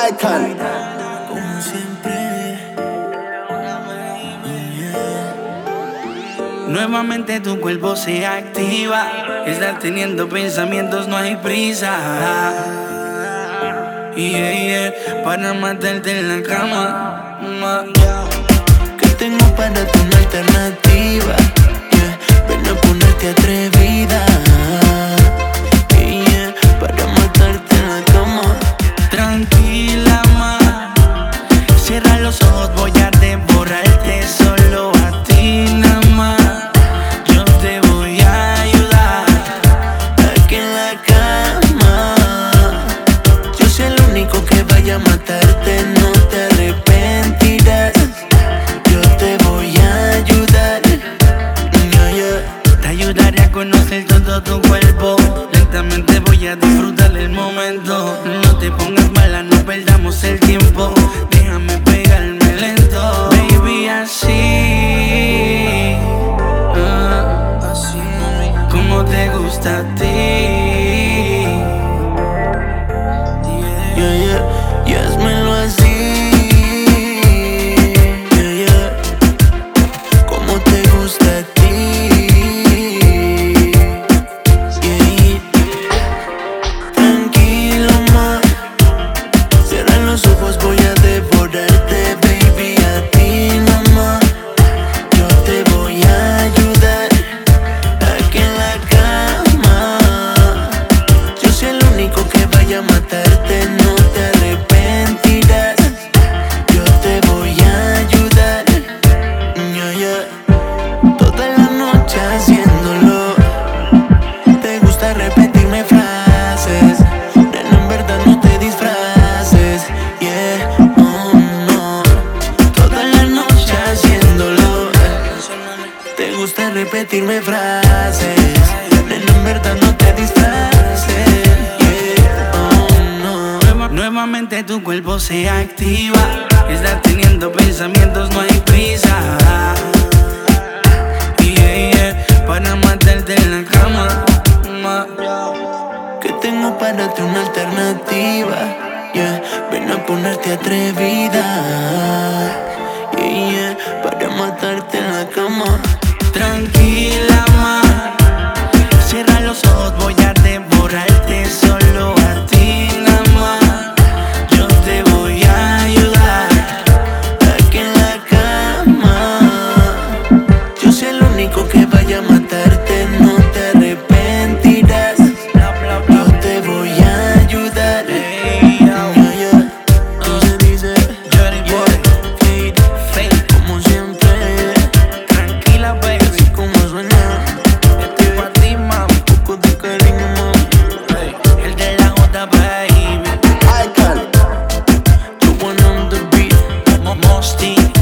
Icon. Como siempre. Nuevamente tu cuerpo se activa. Estás teniendo pensamientos, no hay prisa. Para matarte en la cama. ¿Qué tengo para ti una alternativa? Ven a ponerte atrevida. Para matarte en la cama. Tranquila, ma. Cierra los ojos, voy a devorarte solo a ti, nada más. Yo te voy a ayudar Aquí en la cama. Yo soy el único que vaya a matarte, no te arrepentirás. Yo te voy a ayudar. Te ayudaré a conocer todo tu cuerpo. Lentamente voy a disfrutar el momento. No te pongas mala, no perdamos el tiempo. Déjame pegarme lento, baby, así. Así, mami. Como te gusta a ti. Y házmelo así. Como te gusta a ti. Tranquilo, ma. Cierra los ojos, voy a devorarte, baby, a ti nomás. Yo te voy a ayudar aquí en la cama. Yo soy el único que vaya a matarte, no te arrepentirás. Yo te voy a ayudar. Toda la noche haciéndolo. Te gusta repetirme frases. Nena, en verdad no te disfraces. Oh no. Toda la noche haciéndolo. Te gusta repetirme frases. Nena, en verdad no te disfraces. Oh no. Nuevamente tu cuerpo se activa. Estás teniendo pensamientos, no hay prisa. Para matarte en la cama. ¿Qué tengo para ti una alternativa? Ven a ponerte atrevida. Para matarte en la cama. Tranquila, ma. Cierra los ojos, voy a devorarte solo a ti, nada más. Yo te voy a ayudar Aquí en la cama. Yo soy el único que vaya a matarte, no te arrepentirás. Yo te voy a ayudar. Tú se dice, como siempre. Tranquila, baby. Así como suena. Esto es pa' ti, mami. Un poco de cariño, mami. El de la J, baby. Icon. You want on the beat. Mosty.